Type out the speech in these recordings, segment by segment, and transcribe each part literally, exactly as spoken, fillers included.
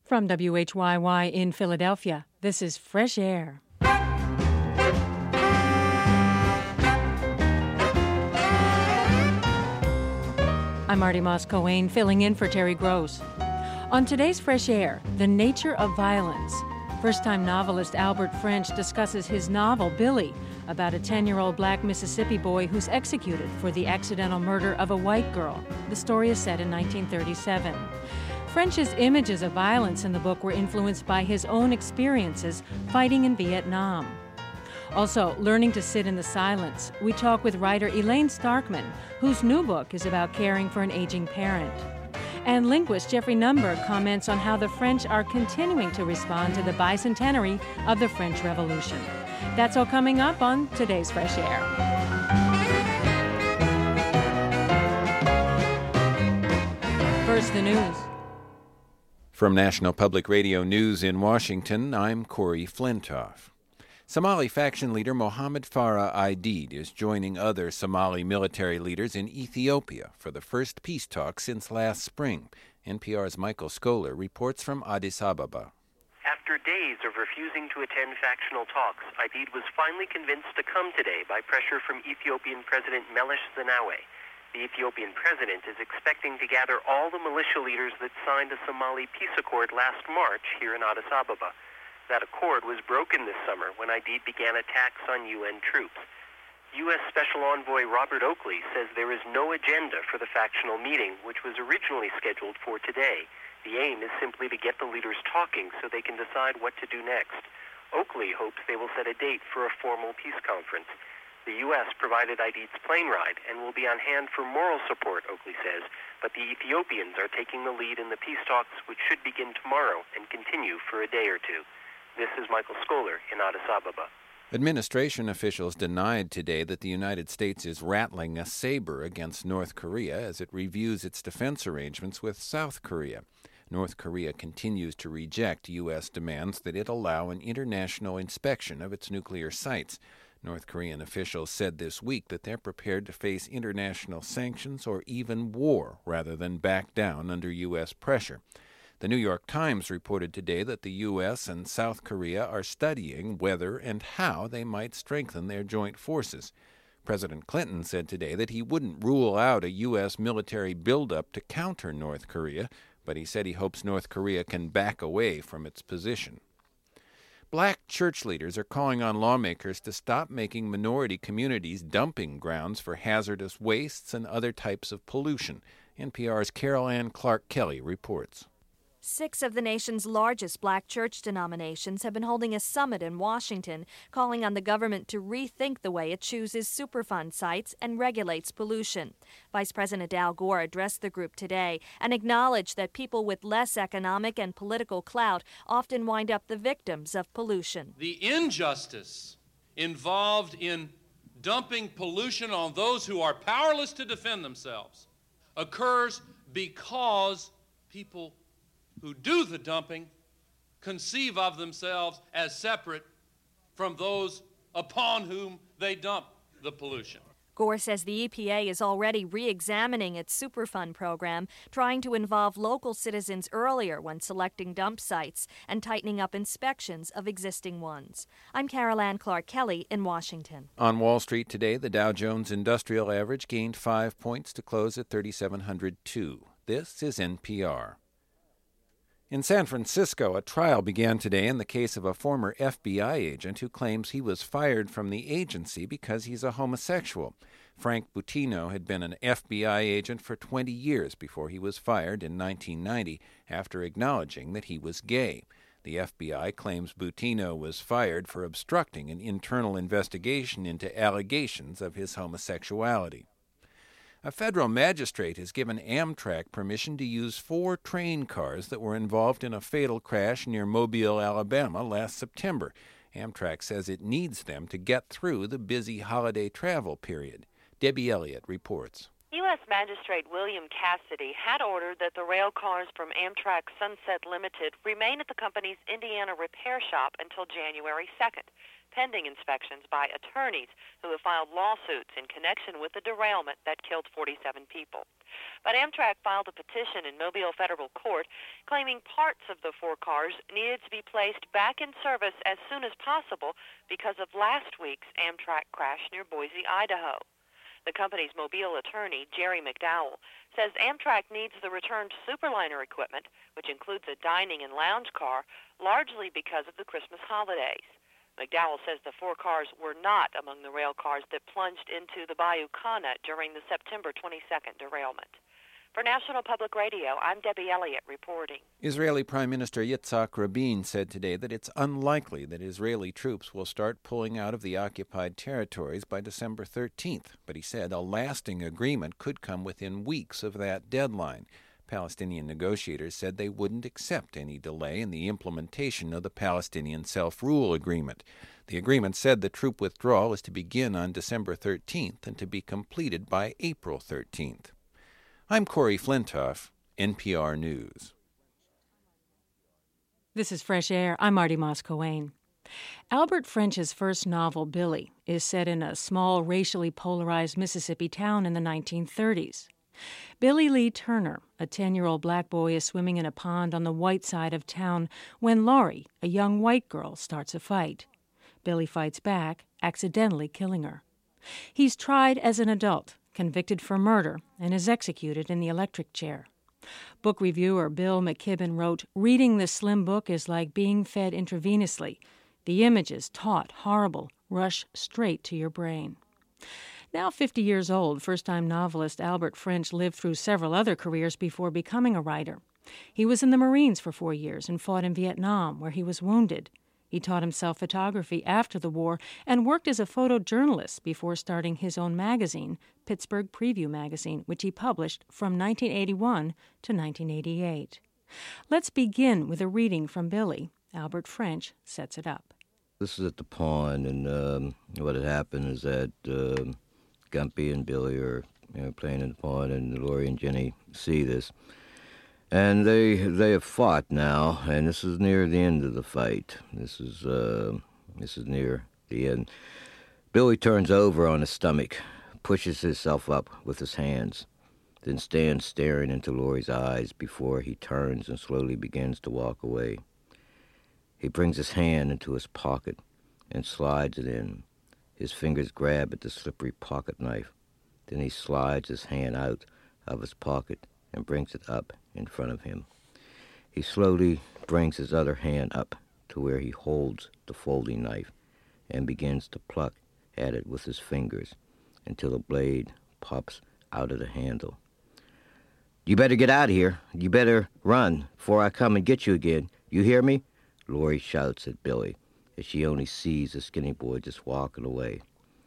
From W H Y Y in Philadelphia, this is Fresh Air. I'm Marty Moss-Coane, filling in for Terry Gross. On today's Fresh Air, the nature of violence. First-time novelist Albert French discusses his novel, Billy, about a ten-year-old black Mississippi boy who's executed for the accidental murder of a white girl. The story is set in nineteen thirty-seven. French's images of violence in the book were influenced by his own experiences fighting in Vietnam. Also, learning to sit in the silence, we talk with writer Elaine Starkman, whose new book is about caring for an aging parent. And linguist Jeffrey Nunberg comments on how the French are continuing to respond to the bicentenary of the French Revolution. That's all coming up on today's Fresh Air. First, the news. From National Public Radio News in Washington, I'm Corey Flintoff. Somali faction leader Mohammed Farah Aidid is joining other Somali military leaders in Ethiopia for the first peace talks since last spring. N P R's Michael Scholar reports from Addis Ababa. After days of refusing to attend factional talks, Aidid was finally convinced to come today by pressure from Ethiopian President Meles Zenawi. The Ethiopian president is expecting to gather all the militia leaders that signed the Somali peace accord last March here in Addis Ababa. That accord was broken this summer when Aidid began attacks on U N troops. U S Special Envoy Robert Oakley says there is no agenda for the factional meeting, which was originally scheduled for today. The aim is simply to get the leaders talking so they can decide what to do next. Oakley hopes they will set a date for a formal peace conference. The U S provided Aidid's plane ride and will be on hand for moral support, Oakley says, but the Ethiopians are taking the lead in the peace talks, which should begin tomorrow and continue for a day or two. This is Michael Scholar in Addis Ababa. Administration officials denied today that the United States is rattling a saber against North Korea as it reviews its defense arrangements with South Korea. North Korea continues to reject U S demands that it allow an international inspection of its nuclear sites. North Korean officials said this week that they're prepared to face international sanctions or even war rather than back down under U S pressure. The New York Times reported today that the U S and South Korea are studying whether and how they might strengthen their joint forces. President Clinton said today that he wouldn't rule out a U S military buildup to counter North Korea, but he said he hopes North Korea can back away from its position. Black church leaders are calling on lawmakers to stop making minority communities dumping grounds for hazardous wastes and other types of pollution. N P R's Carol Ann Clark-Kelly reports. Six of the nation's largest black church denominations have been holding a summit in Washington, calling on the government to rethink the way it chooses Superfund sites and regulates pollution. Vice President Al Gore addressed the group today and acknowledged that people with less economic and political clout often wind up the victims of pollution. The injustice involved in dumping pollution on those who are powerless to defend themselves occurs because people who do the dumping conceive of themselves as separate from those upon whom they dump the pollution. Gore says the E P A is already re-examining its Superfund program, trying to involve local citizens earlier when selecting dump sites and tightening up inspections of existing ones. I'm Carol Ann Clark-Kelly in Washington. On Wall Street today, the Dow Jones Industrial Average gained five points to close at thirty-seven hundred two. This is N P R. In San Francisco, a trial began today in the case of a former F B I agent who claims he was fired from the agency because he's a homosexual. Frank Buttino had been an F B I agent for twenty years before he was fired in nineteen ninety after acknowledging that he was gay. The F B I claims Buttino was fired for obstructing an internal investigation into allegations of his homosexuality. A federal magistrate has given Amtrak permission to use four train cars that were involved in a fatal crash near Mobile, Alabama last September. Amtrak says it needs them to get through the busy holiday travel period. Debbie Elliott reports. U S Magistrate William Cassidy had ordered that the rail cars from Amtrak Sunset Limited remain at the company's Indiana repair shop until January second. pending inspections by attorneys who have filed lawsuits in connection with the derailment that killed forty-seven people. But Amtrak filed a petition in Mobile Federal Court claiming parts of the four cars needed to be placed back in service as soon as possible because of last week's Amtrak crash near Boise, Idaho. The company's Mobile attorney, Jerry McDowell, says Amtrak needs the returned Superliner equipment, which includes a dining and lounge car, largely because of the Christmas holidays. McDowell says the four cars were not among the rail cars that plunged into the Bayou Kana during the September twenty-second derailment. For National Public Radio, I'm Debbie Elliott reporting. Israeli Prime Minister Yitzhak Rabin said today that it's unlikely that Israeli troops will start pulling out of the occupied territories by December thirteenth, but he said a lasting agreement could come within weeks of that deadline. Palestinian negotiators said they wouldn't accept any delay in the implementation of the Palestinian Self-Rule Agreement. The agreement said the troop withdrawal is to begin on December thirteenth and to be completed by April thirteenth. I'm Corey Flintoff, N P R News. This is Fresh Air. I'm Marty Moss-Coane. Albert French's first novel, Billy, is set in a small, racially polarized Mississippi town in the nineteen thirties. Billy Lee Turner, a ten-year-old black boy, is swimming in a pond on the white side of town when Laurie, a young white girl, starts a fight. Billy fights back, accidentally killing her. He's tried as an adult, convicted for murder, and is executed in the electric chair. Book reviewer Bill McKibben wrote, "Reading this slim book is like being fed intravenously. The images, taut, horrible, rush straight to your brain." Now fifty years old, first-time novelist Albert French lived through several other careers before becoming a writer. He was in the Marines for four years and fought in Vietnam, where he was wounded. He taught himself photography after the war and worked as a photojournalist before starting his own magazine, Pittsburgh Preview Magazine, which he published from nineteen eighty-one to nineteen eighty-eight. Let's begin with a reading from Billy. Albert French sets it up. This is at the pond, and um, what had happened is that uh, Gumpy and Billy are you know, playing in the pond, and Laurie and Jenny see this. And they they have fought now, and this is near the end of the fight. This is uh, this is near the end. Billy turns over on his stomach, pushes himself up with his hands, then stands staring into Laurie's eyes before he turns and slowly begins to walk away. He brings his hand into his pocket and slides it in. His fingers grab at the slippery pocket knife. Then he slides his hand out of his pocket and brings it up in front of him. He slowly brings his other hand up to where he holds the folding knife and begins to pluck at it with his fingers until the blade pops out of the handle. "You better get out of here. You better run before I come and get you again. You hear me?" Laurie shouts at Billy as she only sees the skinny boy just walking away.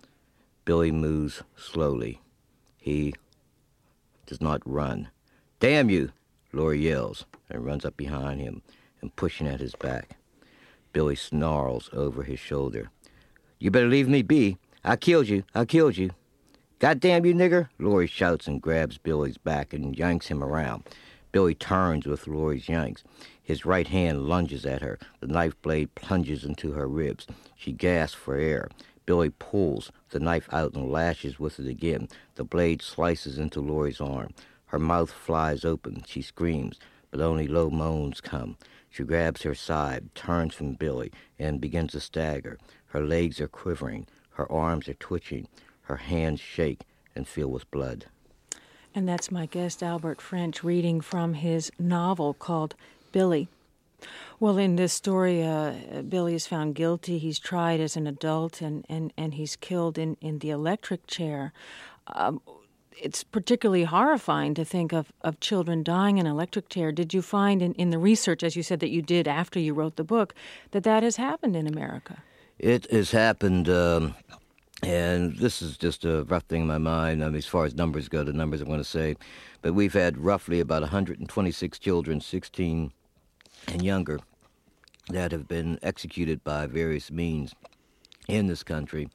Billy moves slowly. He does not run. "Damn you!" Laurie yells and runs up behind him and pushing at his back. Billy snarls over his shoulder. "You better leave me be. I killed you. I killed you." "Goddamn you, nigger!" Laurie shouts and grabs Billy's back and yanks him around. Billy turns with Laurie's yanks. His right hand lunges at her. The knife blade plunges into her ribs. She gasps for air. Billy pulls the knife out and lashes with it again. The blade slices into Laurie's arm. Her mouth flies open. She screams, but only low moans come. She grabs her side, turns from Billy, and begins to stagger. Her legs are quivering. Her arms are twitching. Her hands shake and fill with blood. And that's my guest, Albert French, reading from his novel called Billy. Well, in this story, uh, Billy is found guilty. He's tried as an adult, and, and, and he's killed in, in the electric chair. Um, it's particularly horrifying to think of, of children dying in an electric chair. Did you find in, in the research, as you said, that you did after you wrote the book, that that has happened in America? It has happened, um, and this is just a rough thing in my mind. I mean, as far as numbers go, the numbers I'm going to say, but we've had roughly about one hundred twenty-six children, sixteen and younger, that have been executed by various means in this country.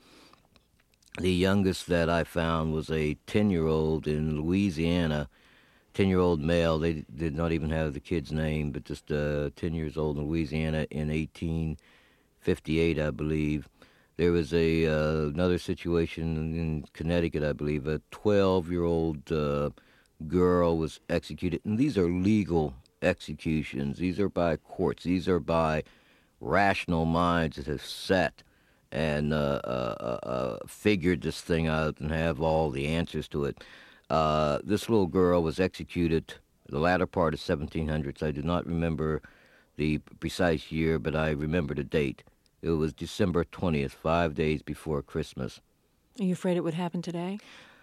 The youngest that I found was a ten-year-old in Louisiana, ten-year-old male. They did not even have the kid's name, but just uh, ten years old in Louisiana in eighteen fifty-eight, I believe. There was a uh, another situation in Connecticut, I believe. A twelve-year-old uh, girl was executed, and these are legal executions. These are by courts. These are by rational minds that have sat and uh, uh, uh, figured this thing out and have all the answers to it. Uh, this little girl was executed the latter part of seventeen hundreds. I do not remember the precise year, but I remember the date. It was December twentieth, five days before Christmas. Are you afraid it would happen today?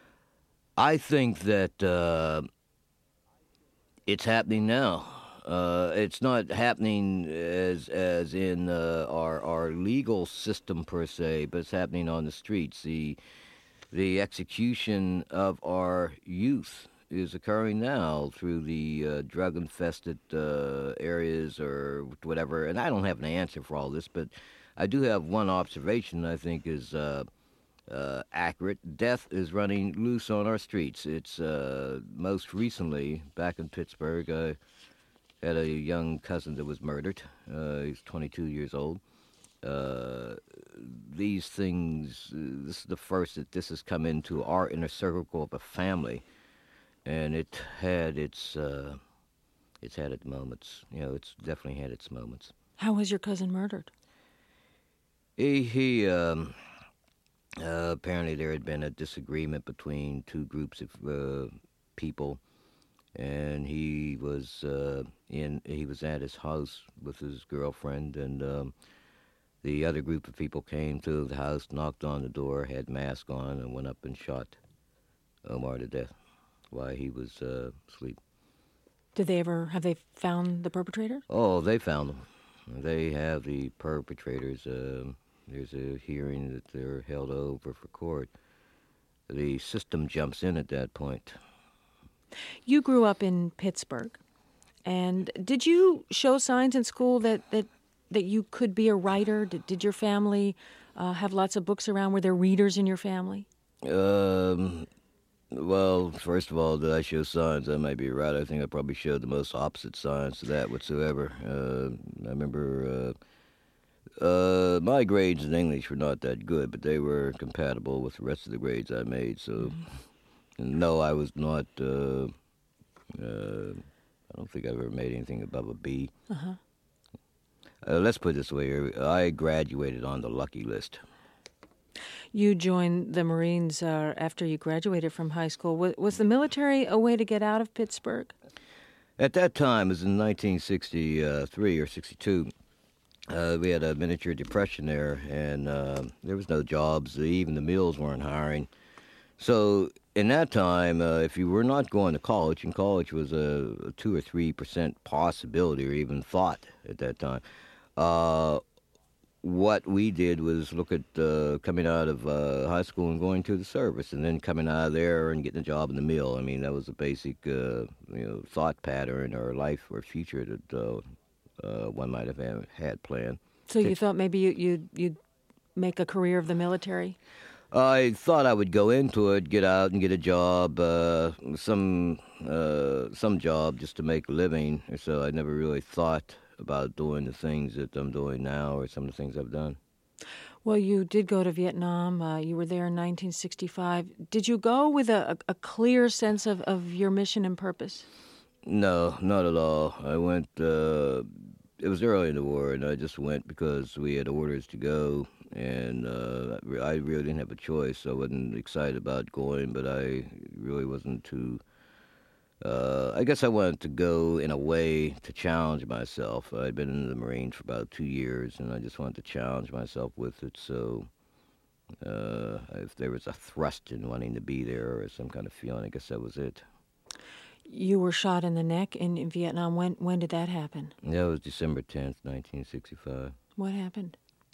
I think that uh, it's happening now. Uh, it's not happening as as in uh, our our legal system per se, but it's happening on the streets. The the execution of our youth is occurring now through the uh, drug-infested uh, areas or whatever. And I don't have an answer for all this, but I do have one observation I think is uh, uh, accurate. Death is running loose on our streets. It's uh, most recently, back in Pittsburgh, I had a young cousin that was murdered. Uh, he's twenty-two years old. Uh, these things, uh, this is the first that this has come into our inner circle of a family, and it had its, uh, it's had its moments. You know, it's definitely had its moments. How was your cousin murdered? He, he um, uh, apparently there had been a disagreement between two groups of uh, people, and he was uh, in. He was at his house with his girlfriend, and um, the other group of people came to the house, knocked on the door, had masks on, and went up and shot Omar to death while he was uh, asleep. Did they ever have they found the perpetrator? Oh, they found them. They have the perpetrators. Uh, there's a hearing that they're held over for court. The system jumps in at that point. You grew up in Pittsburgh, and did you show signs in school that, that, that you could be a writer? Did, did your family uh, have lots of books around? Were there readers in your family? Um, well, first of all, did I show signs? I might be right. I think I probably showed the most opposite signs to that whatsoever. Uh, I remember uh, uh, my grades in English were not that good, but they were compatible with the rest of the grades I made, so... Mm-hmm. No, I was not, uh, uh, I don't think I've ever made anything above a B. Uh-huh. Uh, let's put it this way, I graduated on the lucky list. You joined the Marines uh, after you graduated from high school. Was, was the military a way to get out of Pittsburgh? At that time, it was in nineteen sixty-three or sixty-two, uh, we had a miniature depression there, and uh, there was no jobs. Even the mills weren't hiring. So in that time, uh, if you were not going to college, and college was a, a two or three percent possibility, or even thought at that time, uh, what we did was look at uh, coming out of uh, high school and going to the service, and then coming out of there and getting a job in the mill. I mean, that was a basic, uh, you know, thought pattern or life or future that uh, uh, one might have had, had planned. So you thought maybe you, you'd, you'd make a career of the military? I thought I would go into it, get out and get a job, uh, some uh, some job just to make a living. So I never really thought about doing the things that I'm doing now or some of the things I've done. Well, you did go to Vietnam. Uh, you were there in nineteen sixty-five. Did you go with a, a clear sense of, of your mission and purpose? No, not at all. I went, uh, it was early in the war, and I just went because we had orders to go. And uh, I really didn't have a choice. I wasn't excited about going, but I really wasn't too... Uh, I guess I wanted to go in a way to challenge myself. I'd been in the Marines for about two years, and I just wanted to challenge myself with it. So uh, if there was a thrust in wanting to be there or some kind of feeling, I guess that was it. You were shot in the neck in, in Vietnam. When, when did that happen? That was December tenth, nineteen sixty-five. What happened?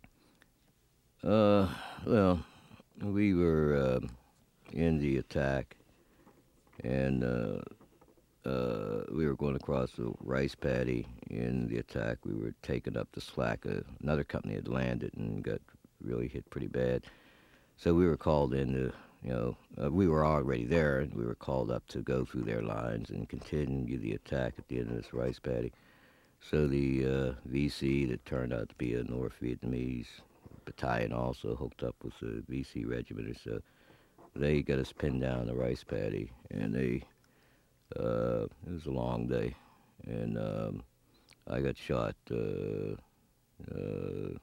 Uh, well, we were uh, in the attack, and uh, uh, we were going across the rice paddy in the attack. We were taking up the slack. Uh, another company had landed and got really hit pretty bad. So we were called in to, you know, uh, we were already there, and we were called up to go through their lines and continue the attack at the end of this rice paddy. So the uh, V C that turned out to be a North Vietnamese battalion also hooked up with the V C regiment, so they got us pinned down the rice paddy, and they, uh, it was a long day, and um, I got shot, uh, uh,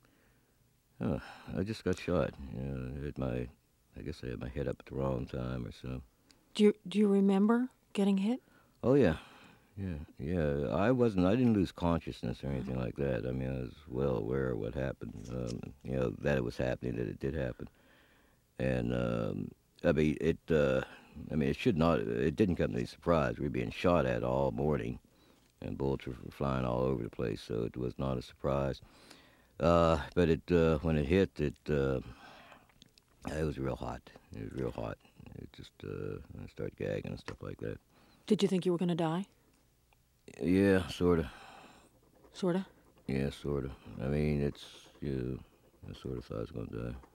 oh, I just got shot, you know, I had my, I guess I had my head up at the wrong time or so. Do you, do you remember getting hit? Oh, yeah. Yeah, yeah. I wasn't, I didn't lose consciousness or anything like that. I mean, I was well aware of what happened, um, you know, that it was happening, that it did happen. And, um, I mean, it, uh, I mean, it should not, it didn't come to any surprise. We were being shot at all morning, and bullets were flying all over the place, so it was not a surprise. Uh, but it, uh, when it hit, it, uh, it was real hot. It was real hot. It just, uh, I started gagging and stuff like that. Did you think you were going to die? Yeah, sort of. Sort of? Yeah, sort of. I mean, it's, you know, I sort of thought I was going to die.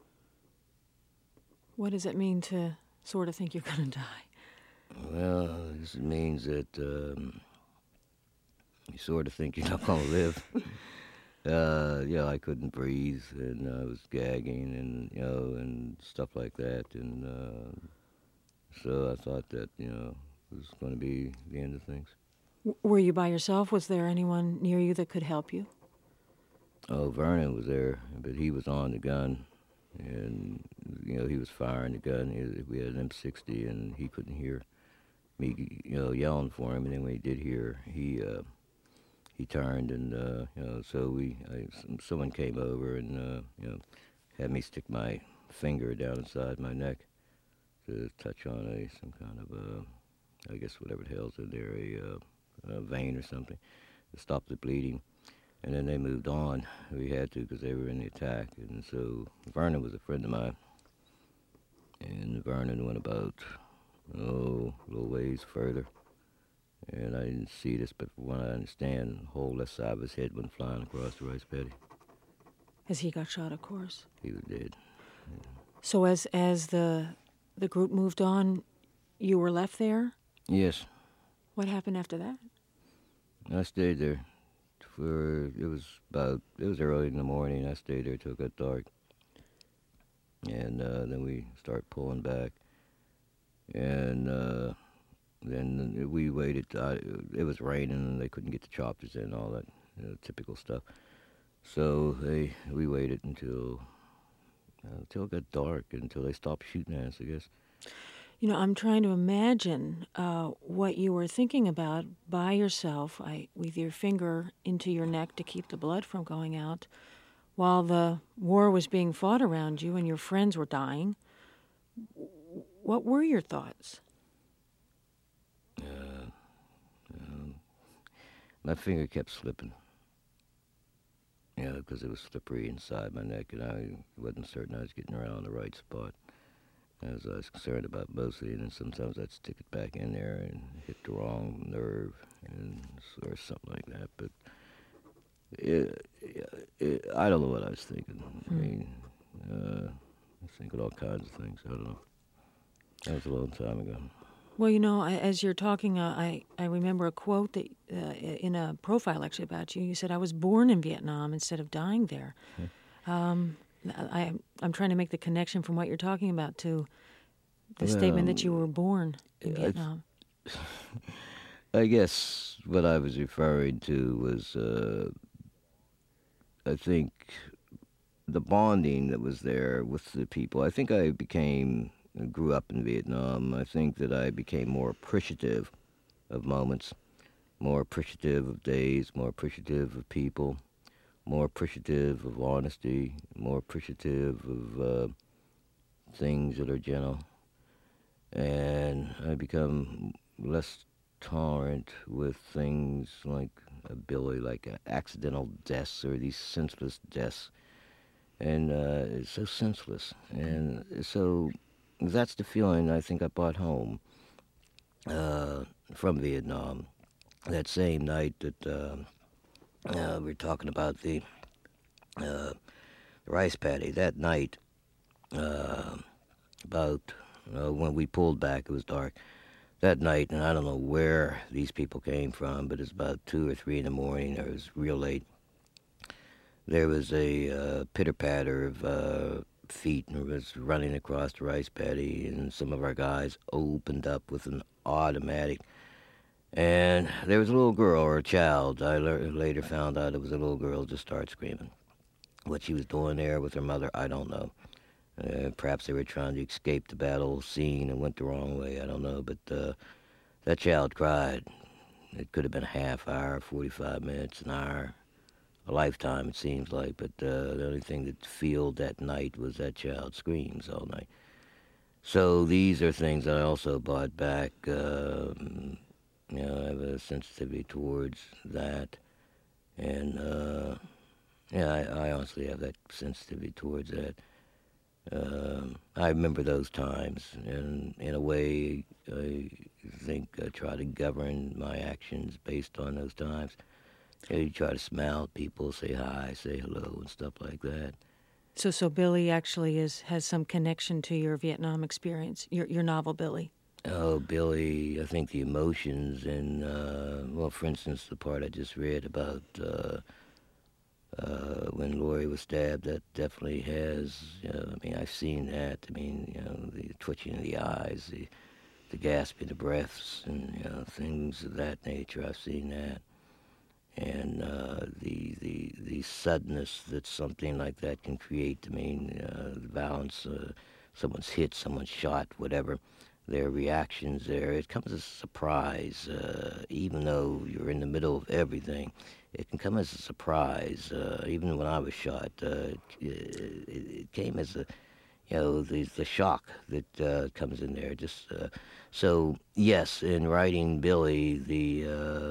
What does it mean to sort of think you're going to die? Well, this means that um, you sort of think you're not going to live. uh, yeah, I couldn't breathe, and I was gagging, and, you know, and stuff like that. And uh, so I thought that, you know, it was going to be the end of things. Were you by yourself? Was there anyone near you that could help you? Oh, Vernon was there, but he was on the gun, and, you know, he was firing the gun. He, we had an M sixty, and he couldn't hear me, you know, yelling for him. And then when he did hear, he uh, he turned, and, uh, you know, so we, I, someone came over and, uh, you know, had me stick my finger down inside my neck to touch on a, some kind of, uh, I guess whatever the hell's in there, a, uh, a vein or something, to stop the bleeding. And then they moved on. We had to because they were in the attack. And so Vernon was a friend of mine. And Vernon went about, oh, a little ways further. And I didn't see this, but from what I understand, the whole left side of his head went flying across the rice paddy. As he got shot, of course. He was dead. Yeah. So as as the the group moved on, you were left there? Yes. What happened after that? I stayed there for, it was about, it was early in the morning. I stayed there till it got dark. And uh, then we started pulling back. And uh, then we waited. I, it was raining and they couldn't get the choppers in, all that, you know, typical stuff. So they we waited until, uh, until it got dark, until they stopped shooting at us, I guess. You know, I'm trying to imagine uh, what you were thinking about by yourself, I, with your finger into your neck to keep the blood from going out, while the war was being fought around you and your friends were dying. What were your thoughts? Uh, um, my finger kept slipping. You know, because it was slippery inside my neck, and I wasn't certain I was getting around the right spot. As I was concerned about mostly, and then sometimes I'd stick it back in there and hit the wrong nerve, and or something like that. But it, it, I don't know what I was thinking. I mean, uh, I was thinking all kinds of things. I don't know. That was a long time ago. Well, you know, I, as you're talking, uh, I, I remember a quote that uh, in a profile actually about you. You said, "I was born in Vietnam instead of dying there." Hmm. Um, I, I'm trying to make the connection from what you're talking about to the well, statement that you were born in I, Vietnam. I guess what I was referring to was, uh, I think, the bonding that was there with the people. I think I became, grew up in Vietnam. I think that I became more appreciative of moments, more appreciative of days, more appreciative of people, more appreciative of honesty, more appreciative of uh, things that are gentle. And I become less tolerant with things like a Billy, like uh, accidental deaths or these senseless deaths. And uh, it's so senseless. And so that's the feeling I think I brought home uh, from Vietnam. That same night that uh, uh, we were talking about the, uh, the rice paddy, that night, uh, about uh, when we pulled back, it was dark. That night, and I don't know where these people came from, but it's about two or three in the morning, or it was real late. there was a uh, pitter-patter of uh, feet and was running across the rice paddy, and some of our guys opened up with an automatic. And there was a little girl or a child. I le- later found out it was a little girl just started screaming. What she was doing there with her mother, I don't know. Uh, perhaps they were trying to escape the battle scene and went the wrong way, I don't know. But uh, that child cried. It could have been a half hour, forty-five minutes, an hour, a lifetime, it seems like. But uh, the only thing that filled that night was that child's screams all night. So these are things that I also brought back. Um, you know, I have a sensitivity towards that. And, uh, yeah, I, I honestly have that sensitivity towards that. Um, I remember those times, and in a way, I think I try to govern my actions based on those times. You know, you try to smile at people, say hi, say hello, and stuff like that. So, so Billy actually is has some connection to your Vietnam experience, your your novel, Billy. Oh, Billy, I think the emotions and, uh, well, for instance, the part I just read about uh, uh, when Lori was stabbed, that definitely has, you know, I mean, I've seen that. I mean, you know, the twitching of the eyes, the, the gasping of breaths, and, you know, things of that nature. I've seen that. And uh, the, the the suddenness that something like that can create, I mean, uh, the violence, uh, someone's hit, someone's shot, whatever, their reactions there, it comes as a surprise, uh, even though you're in the middle of everything. It can come as a surprise. Uh, even when I was shot, uh, it, it, it came as a, you know, the, the shock that uh, comes in there. Just uh, so, yes, in writing Billy, the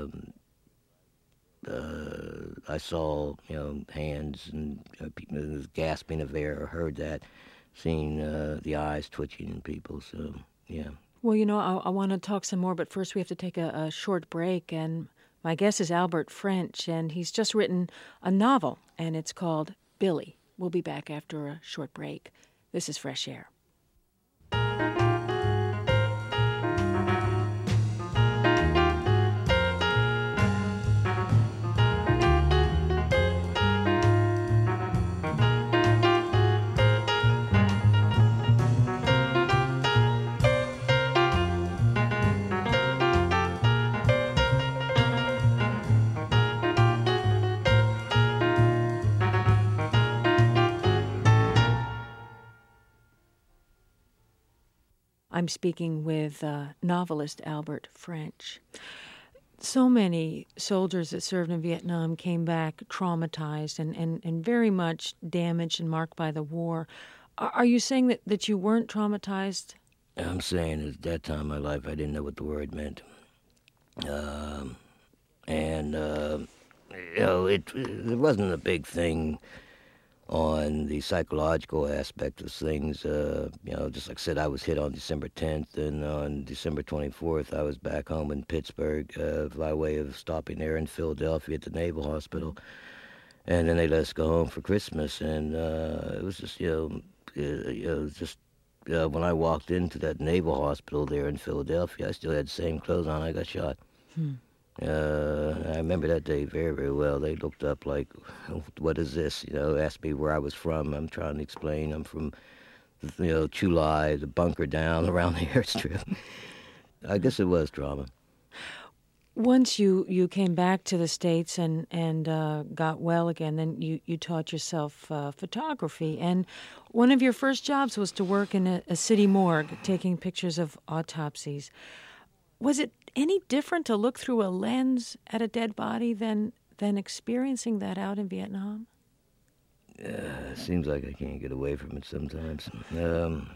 uh, uh, I saw, you know, hands and uh, people gasping of air. I heard that, seeing uh, the eyes twitching in people. So, yeah. Well, you know, I, I want to talk some more, but first we have to take a, a short break. And my guest is Albert French, and he's just written a novel, and it's called Billy. We'll be back after a short break. This is Fresh Air. I'm speaking with uh, novelist Albert French. So many soldiers that served in Vietnam came back traumatized and, and, and very much damaged and marked by the war. Are, are you saying that, that you weren't traumatized? I'm saying at that time in my life, I didn't know what the word meant. Um, and, uh, you know, it, it wasn't a big thing on the psychological aspect of things. Uh, you know, just like I said, I was hit on December tenth, and on December twenty-fourth, I was back home in Pittsburgh uh, by way of stopping there in Philadelphia at the Naval Hospital. And then they let us go home for Christmas, and uh, it was just, you know, uh, you know, just uh, when I walked into that Naval Hospital there in Philadelphia, I still had the same clothes on. I got shot. Hmm. Uh, I remember that day very, very well. They looked up like, what is this? You know, asked me where I was from. I'm trying to explain. I'm from, you know, Chu Lai, the bunker down around the airstrip. I guess it was trauma. Once you, you came back to the States and, and uh, got well again, then you, you taught yourself uh, photography. And one of your first jobs was to work in a, a city morgue, taking pictures of autopsies. Was it any different to look through a lens at a dead body than than experiencing that out in Vietnam? Uh, seems like I can't get away from it sometimes. Um,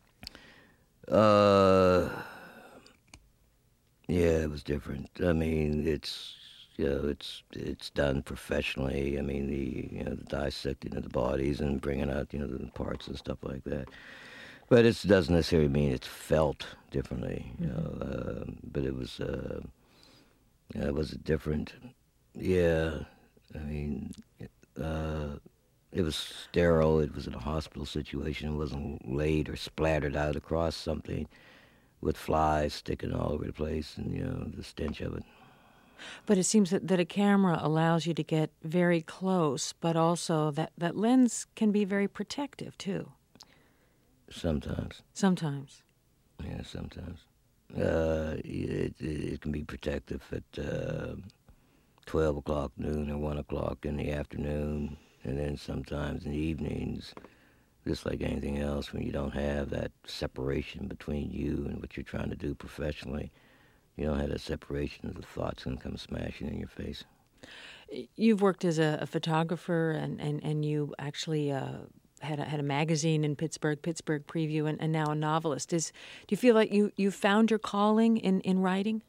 uh, yeah, it was different. I mean, it's you know, it's it's done professionally. I mean, the you know the dissecting of the bodies and bringing out you know the parts and stuff like that. But it doesn't necessarily mean it's felt differently, you know. Mm-hmm. uh, but it was, uh, yeah, it was different. Yeah, I mean, uh, it was sterile. It was in a hospital situation. It wasn't laid or splattered out across something with flies sticking all over the place, and you know the stench of it. But it seems that, that a camera allows you to get very close, but also that, that lens can be very protective, too. Sometimes. Sometimes. Yeah, sometimes. Uh, it, it can be protective at uh, twelve o'clock noon or one o'clock in the afternoon, and then sometimes in the evenings, just like anything else, when you don't have that separation between you and what you're trying to do professionally, you don't have that separation, the thoughts can come smashing in your face. You've worked as a, a photographer, and, and, and you actually uh, had, a, had a magazine in Pittsburgh, Pittsburgh Preview, and, and now a novelist. Is, do you feel like you, you found your calling in, in writing?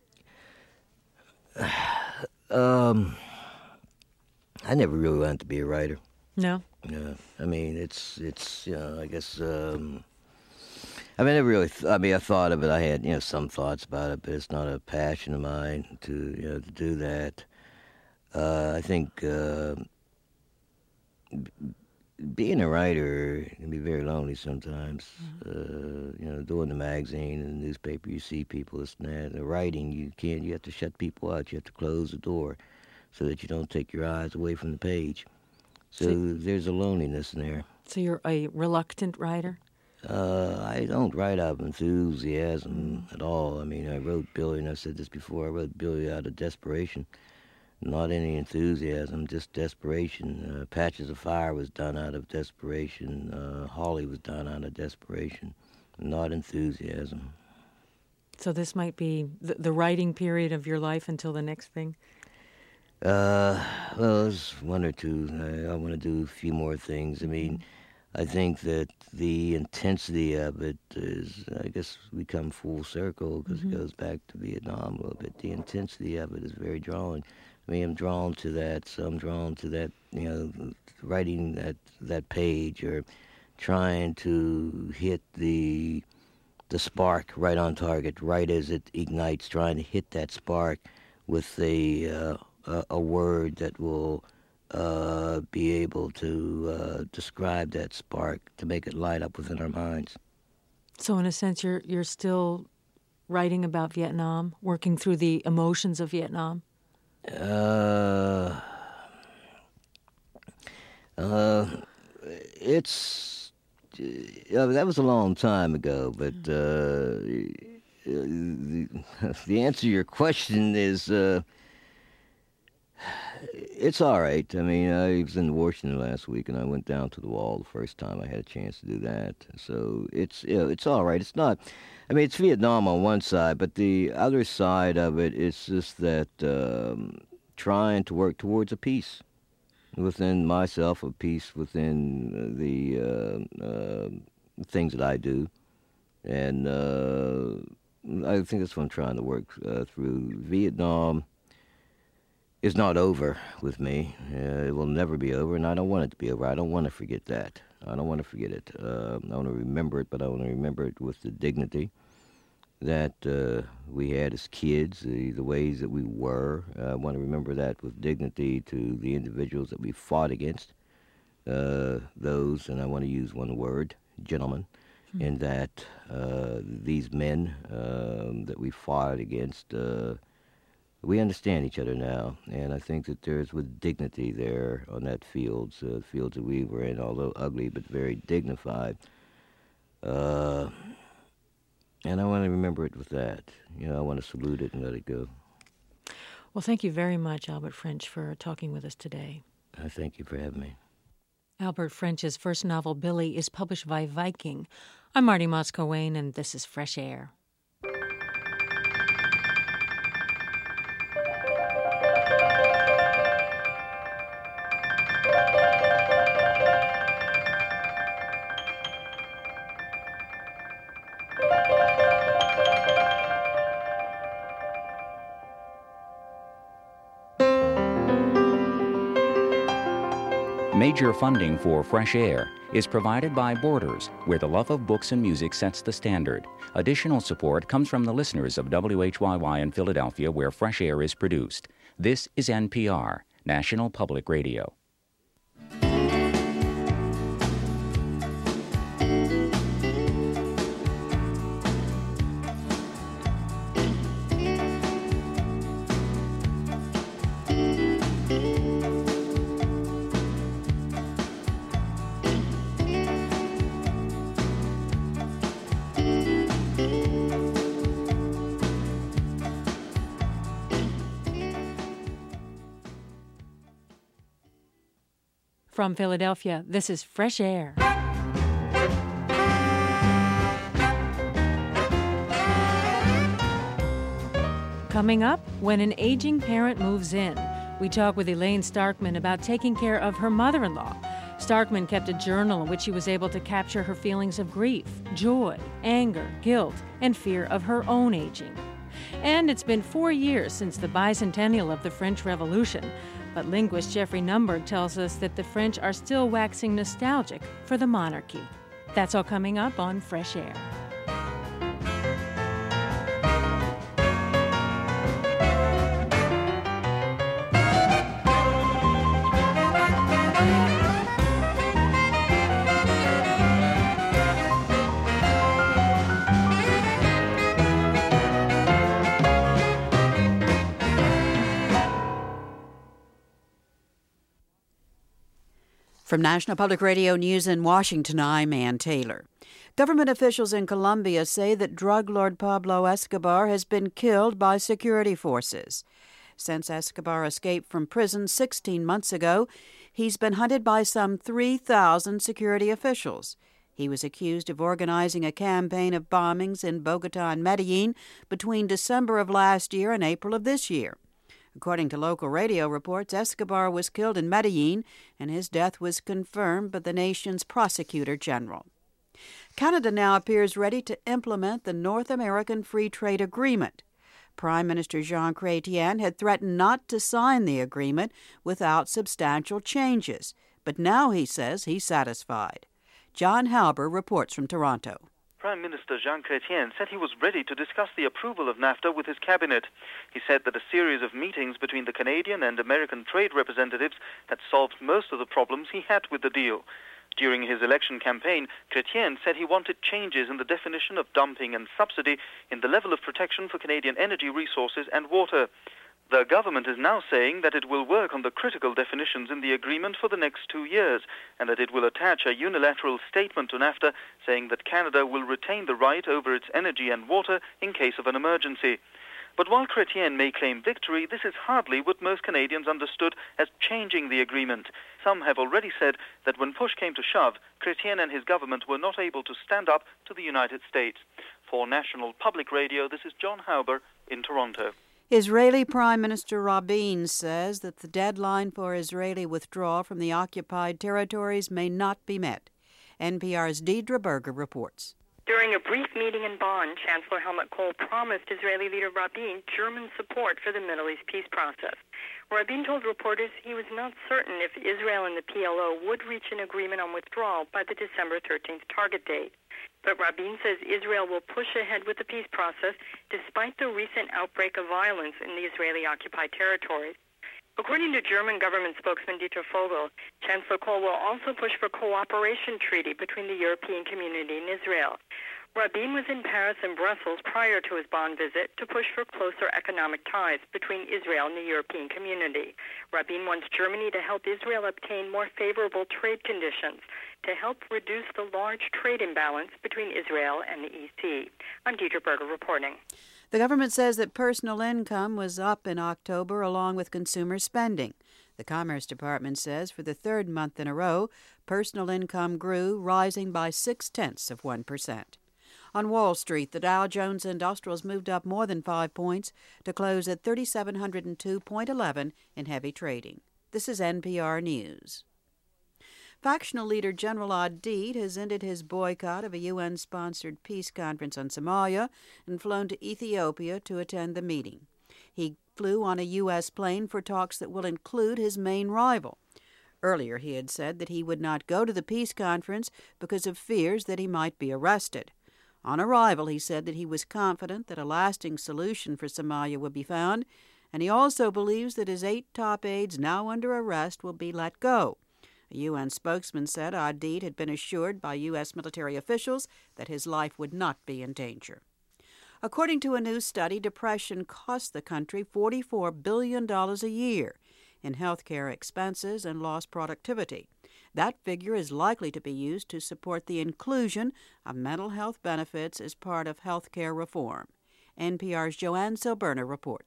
um, I never really wanted to be a writer. No? Yeah, I mean, it's, it's you know, I guess, um, I mean, I really, th- I mean, I thought of it, I had, you know, some thoughts about it, but it's not a passion of mine to, you know, to do that. Uh, I think uh, b- being a writer can be very lonely sometimes. Mm-hmm. Uh, you know, doing the magazine and the newspaper, you see people, this and that. The writing, you can't, you have to shut people out, you have to close the door so that you don't take your eyes away from the page. So there's a loneliness in there. So you're a reluctant writer? Uh, I don't write out of enthusiasm at all. I mean, I wrote Billy, and I've said this before, I wrote Billy out of desperation. Not any enthusiasm, just desperation. Uh, Patches of Fire was done out of desperation. Uh, Holly was done out of desperation. Not enthusiasm. So this might be the, the writing period of your life until the next thing? Uh, well, there's one or two. I, I want to do a few more things. I mean, I think that the intensity of it is, I guess we come full circle because mm-hmm. it goes back to Vietnam a little bit. The intensity of it is very drawing. I mean, I'm drawn to that, so I'm drawn to that, you know, writing that, that page or trying to hit the the spark right on target, right as it ignites, trying to hit that spark with a... Uh, Uh, a word that will uh, be able to uh, describe that spark, to make it light up within our minds. So in a sense, you're you're still writing about Vietnam, working through the emotions of Vietnam? Uh, uh, it's, uh, that was a long time ago, but uh, the, the answer to your question is... Uh, It's all right. I mean, I was in Washington last week, and I went down to the wall the first time I had a chance to do that. So it's, you know, it's all right. It's not, I mean, it's Vietnam on one side, but the other side of it is just that um, trying to work towards a peace within myself, a peace within the uh, uh, things that I do. And uh, I think that's what I'm trying to work uh, through. Vietnam is not over with me. Uh, it will never be over, and I don't want it to be over. I don't want to forget that. I don't want to forget it. Uh, I want to remember it, but I want to remember it with the dignity that uh, we had as kids, the, the ways that we were. Uh, I want to remember that with dignity to the individuals that we fought against, uh, those, and I want to use one word, gentlemen, mm-hmm. in that uh, these men um, that we fought against, uh, we understand each other now, and I think that there's with dignity there on that field, uh, fields that we were in, although ugly but very dignified. Uh, and I want to remember it with that. You know, I want to salute it and let it go. Well, thank you very much, Albert French, for talking with us today. I thank you for having me. Albert French's first novel, Billy, is published by Viking. I'm Marty Moss-Coane, and this is Fresh Air. Major funding for Fresh Air is provided by Borders, where the love of books and music sets the standard. Additional support comes from the listeners of W H Y Y in Philadelphia, where Fresh Air is produced. This is N P R, National Public Radio. From Philadelphia, this is Fresh Air. Coming up, when an aging parent moves in, we talk with Elaine Starkman about taking care of her mother-in-law. Starkman kept a journal in which she was able to capture her feelings of grief, joy, anger, guilt, and fear of her own aging. And it's been four years since the bicentennial of the French Revolution, but linguist Jeffrey Numberg tells us that the French are still waxing nostalgic for the monarchy. That's all coming up on Fresh Air. From National Public Radio News in Washington, I'm Ann Taylor. Government officials in Colombia say that drug lord Pablo Escobar has been killed by security forces. Since Escobar escaped from prison sixteen months ago, he's been hunted by some three thousand security officials. He was accused of organizing a campaign of bombings in Bogota and Medellin between December of last year and April of this year. According to local radio reports, Escobar was killed in Medellin, and his death was confirmed by the nation's prosecutor general. Canada now appears ready to implement the North American Free Trade Agreement. Prime Minister Jean Chrétien had threatened not to sign the agreement without substantial changes, but now he says he's satisfied. John Halber reports from Toronto. Prime Minister Jean Chrétien said he was ready to discuss the approval of NAFTA with his cabinet. He said that a series of meetings between the Canadian and American trade representatives had solved most of the problems he had with the deal. During his election campaign, Chrétien said he wanted changes in the definition of dumping and subsidy in the level of protection for Canadian energy resources and water. The government is now saying that it will work on the critical definitions in the agreement for the next two years, and that it will attach a unilateral statement to NAFTA saying that Canada will retain the right over its energy and water in case of an emergency. But while Chrétien may claim victory, this is hardly what most Canadians understood as changing the agreement. Some have already said that when push came to shove, Chrétien and his government were not able to stand up to the United States. For National Public Radio, this is John Halber in Toronto. Israeli Prime Minister Rabin says that the deadline for Israeli withdrawal from the occupied territories may not be met. N P R's Deidre Berger reports. During a brief meeting in Bonn, Chancellor Helmut Kohl promised Israeli leader Rabin German support for the Middle East peace process. Rabin told reporters he was not certain if Israel and the P L O would reach an agreement on withdrawal by the December thirteenth target date. But Rabin says Israel will push ahead with the peace process despite the recent outbreak of violence in the Israeli-occupied territories. According to German government spokesman Dieter Vogel, Chancellor Kohl will also push for a cooperation treaty between the European community and Israel. Rabin was in Paris and Brussels prior to his Bonn visit to push for closer economic ties between Israel and the European community. Rabin wants Germany to help Israel obtain more favorable trade conditions to help reduce the large trade imbalance between Israel and the E C. I'm Deidre Berger reporting. The government says that personal income was up in October along with consumer spending. The Commerce Department says for the third month in a row, personal income grew, rising by six-tenths of one percent. On Wall Street, the Dow Jones Industrials moved up more than five points to close at three thousand seven hundred two point one one in heavy trading. This is N P R News. Factional leader General Aidid has ended his boycott of a U N-sponsored peace conference on Somalia and flown to Ethiopia to attend the meeting. He flew on a U S plane for talks that will include his main rival. Earlier, he had said that he would not go to the peace conference because of fears that he might be arrested. On arrival, he said that he was confident that a lasting solution for Somalia would be found, and he also believes that his eight top aides now under arrest will be let go. A U N spokesman said Aidid had been assured by U S military officials that his life would not be in danger. According to a new study, depression costs the country forty-four billion dollars a year in health care expenses and lost productivity. That figure is likely to be used to support the inclusion of mental health benefits as part of health care reform. N P R's Joanne Silberner reports.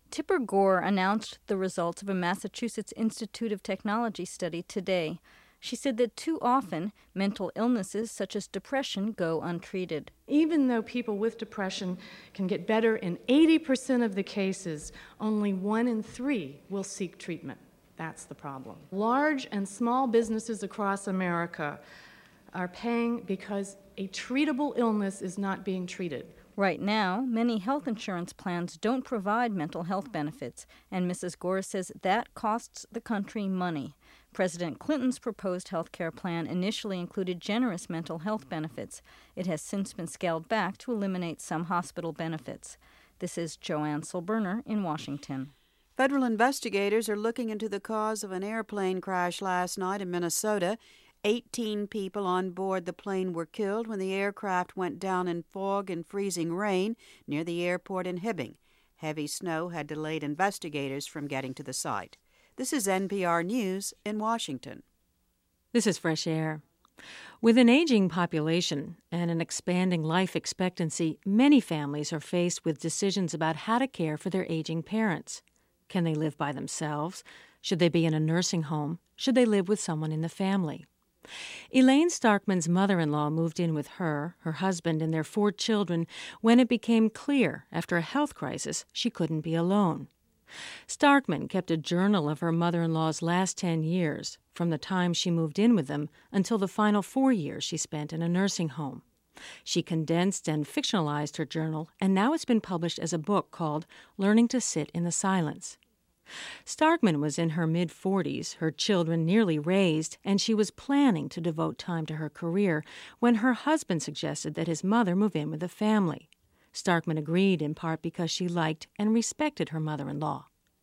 Tipper Gore announced the results of a Massachusetts Institute of Technology study today. She said that too often, mental illnesses such as depression go untreated. Even though people with depression can get better in eighty percent of the cases, only one in three will seek treatment. That's the problem. Large and small businesses across America are paying because a treatable illness is not being treated. Right now, many health insurance plans don't provide mental health benefits, and Missus Gore says that costs the country money. President Clinton's proposed health care plan initially included generous mental health benefits. It has since been scaled back to eliminate some hospital benefits. This is Joanne Solberner in Washington. Federal investigators are looking into the cause of an airplane crash last night in Minnesota. Eighteen people on board the plane were killed when the aircraft went down in fog and freezing rain near the airport in Hibbing. Heavy snow had delayed investigators from getting to the site. This is N P R News in Washington. This is Fresh Air. With an aging population and an expanding life expectancy, many families are faced with decisions about how to care for their aging parents. Can they live by themselves? Should they be in a nursing home? Should they live with someone in the family? Elaine Starkman's mother-in-law moved in with her, her husband, and their four children when it became clear, after a health crisis, she couldn't be alone. Starkman kept a journal of her mother-in-law's last ten years, from the time she moved in with them until the final four years she spent in a nursing home. She condensed and fictionalized her journal, and now it's been published as a book called Learning to Sit in the Silence. Starkman was in her mid-forties, her children nearly raised, and she was planning to devote time to her career when her husband suggested that his mother move in with the family. Starkman agreed in part because she liked and respected her mother-in-law.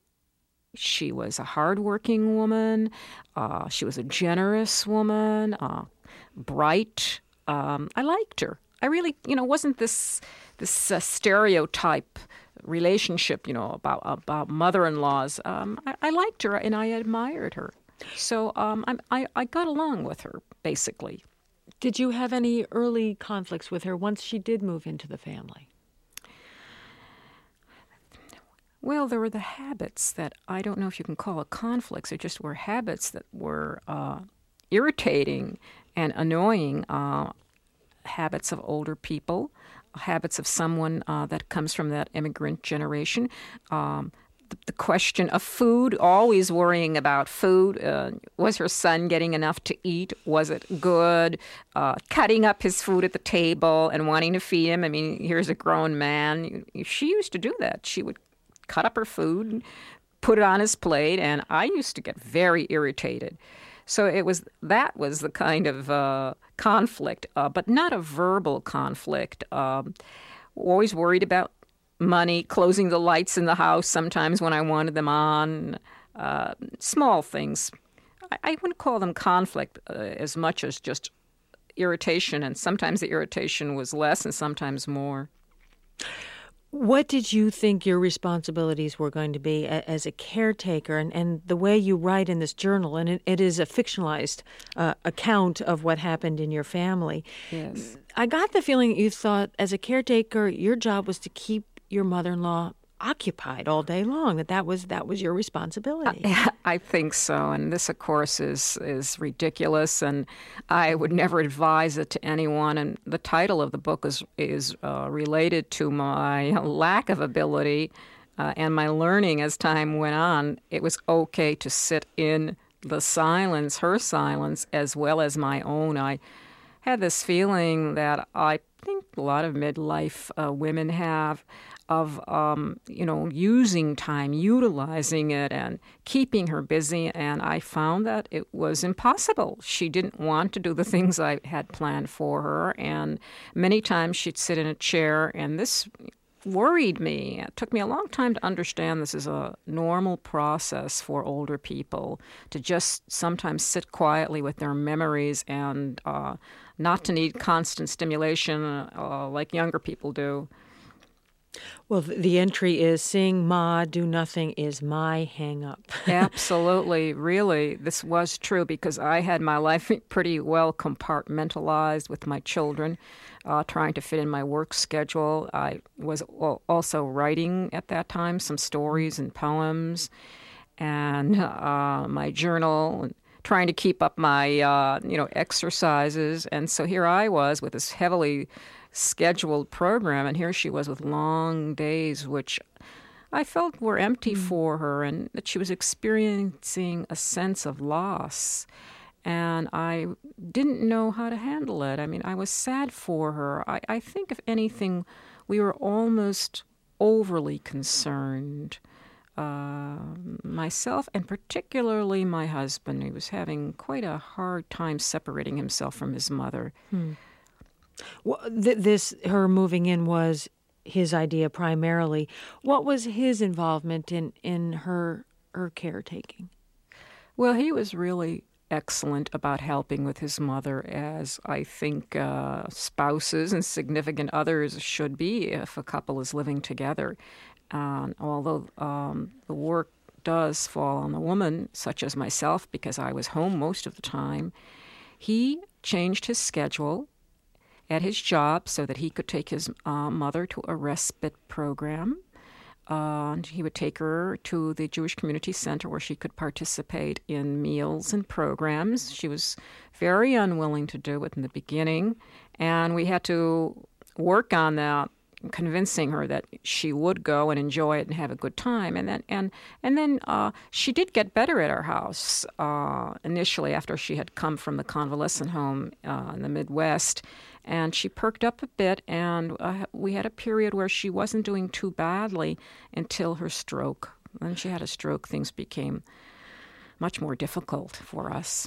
She was a hardworking woman. Uh, she was a generous woman, uh, bright. Um, I liked her. I really, you know, wasn't this this uh, stereotype relationship, you know, about about mother-in-laws. Um, I, I liked her and I admired her. So um, I, I I got along with her, basically. Did you have any early conflicts with her once she did move into the family? Well, there were the habits that I don't know if you can call it conflicts. They just were habits that were uh, irritating and annoying. Uh, habits of older people, habits of someone uh, that comes from that immigrant generation. Um, the, the question of food, always worrying about food. Uh, was her son getting enough to eat? Was it good? Uh, cutting up his food at the table and wanting to feed him. I mean, here's a grown man. She used to do that. She would cut up her food and put it on his plate, and I used to get very irritated. So it was that was the kind of uh, conflict, uh, but not a verbal conflict. Um, always worried about money, closing the lights in the house sometimes when I wanted them on, uh, small things. I, I wouldn't call them conflict uh, as much as just irritation, and sometimes the irritation was less and sometimes more. What did you think your responsibilities were going to be as a caretaker? And, and the way you write in this journal, and it, it is a fictionalized uh, account of what happened in your family. Yes. I got the feeling you thought as a caretaker, your job was to keep your mother-in-law occupied all day long, that that was that was your responsibility. I, I think so, and this, of course, is is ridiculous, and I would never advise it to anyone. And the title of the book is is uh, related to my lack of ability uh, and my learning as time went on. It was okay to sit in the silence, her silence, as well as my own. I had this feeling that I think a lot of midlife uh, women have, of, um, you know, using time, utilizing it, and keeping her busy. And I found that it was impossible. She didn't want to do the things I had planned for her. And many times she'd sit in a chair, and this worried me. It took me a long time to understand this is a normal process for older people, to just sometimes sit quietly with their memories and uh, not to need constant stimulation uh, like younger people do. Well, th- the entry is seeing Ma do nothing is my hang-up. Absolutely. Really, this was true because I had my life pretty well compartmentalized with my children, uh, trying to fit in my work schedule. I was al- also writing at that time some stories and poems, and uh, my journal, and trying to keep up my uh, you know exercises. And so here I was with this heavily scheduled program, and here she was with long days, which I felt were empty mm. for her, and that she was experiencing a sense of loss. And I didn't know how to handle it. I mean, I was sad for her. I, I think, if anything, we were almost overly concerned. Uh, myself, and particularly my husband, he was having quite a hard time separating himself from his mother. Hmm. Well, th- this, her moving in was his idea primarily. What was his involvement in, in her her caretaking? Well, he was really excellent about helping with his mother, as I think uh, spouses and significant others should be if a couple is living together. Um, although um, the work does fall on the woman, such as myself, because I was home most of the time, he changed his schedule at his job so that he could take his uh, mother to a respite program. Uh, and he would take her to the Jewish Community Center where she could participate in meals and programs. She was very unwilling to do it in the beginning, and we had to work on that, convincing her that she would go and enjoy it and have a good time. And then and and then uh, she did get better at our house uh, initially after she had come from the convalescent home uh, in the Midwest. And she perked up a bit, and uh, we had a period where she wasn't doing too badly until her stroke. When she had a stroke, things became much more difficult for us.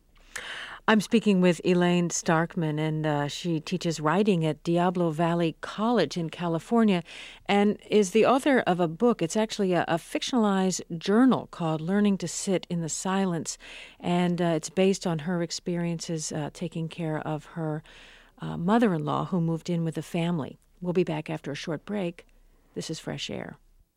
I'm speaking with Elaine Starkman, and uh, she teaches writing at Diablo Valley College in California and is the author of a book. It's actually a, a fictionalized journal called Learning to Sit in the Silence, and uh, it's based on her experiences uh, taking care of her uh, mother-in-law who moved in with a family. We'll be back after a short break. This is Fresh Air.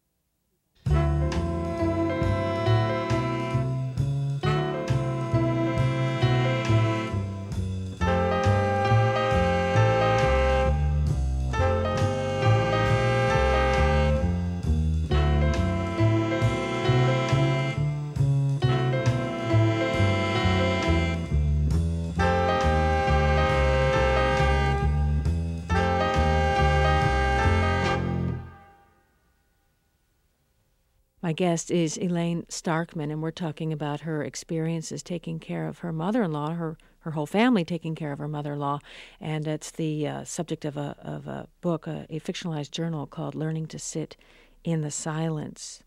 My guest is Elaine Starkman, and we're talking about her experiences taking care of her mother-in-law, her her whole family taking care of her mother-in-law, and it's the uh, subject of a of a book, a, a fictionalized journal called Learning to Sit in the Silence.